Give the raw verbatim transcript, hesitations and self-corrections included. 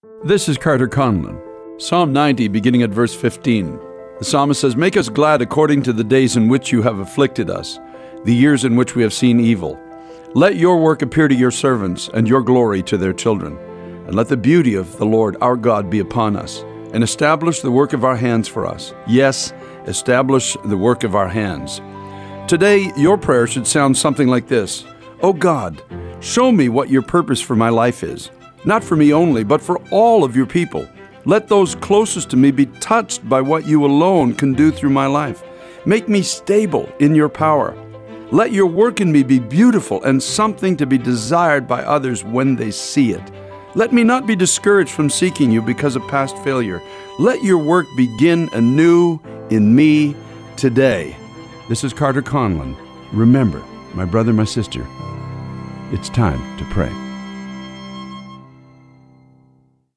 This is Carter Conlon. Psalm ninety, beginning at verse fifteen. The psalmist says, "Make us glad according to the days in which you have afflicted us, the years in which we have seen evil. Let your work appear to your servants, and your glory to their children. And let the beauty of the Lord our God be upon us, and establish the work of our hands for us. Yes, establish the work of our hands." Today, your prayer should sound something like this. "Oh God, show me what your purpose for my life is. Not for me only, but for all of your people. Let those closest to me be touched by what you alone can do through my life. Make me stable in your power. Let your work in me be beautiful and something to be desired by others when they see it. Let me not be discouraged from seeking you because of past failure. Let your work begin anew in me today." This is Carter Conlon. Remember, my brother, my sister, it's time to pray.